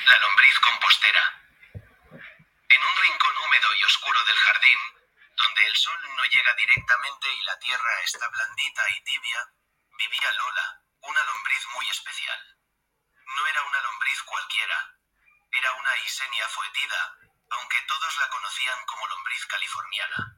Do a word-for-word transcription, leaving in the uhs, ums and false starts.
La lombriz compostera. En un rincón húmedo y oscuro del jardín, donde el sol no llega directamente y la tierra está blandita y tibia, vivía Lola, una lombriz muy especial. No era una lombriz cualquiera. Era una Eisenia foetida, aunque todos la conocían como lombriz californiana.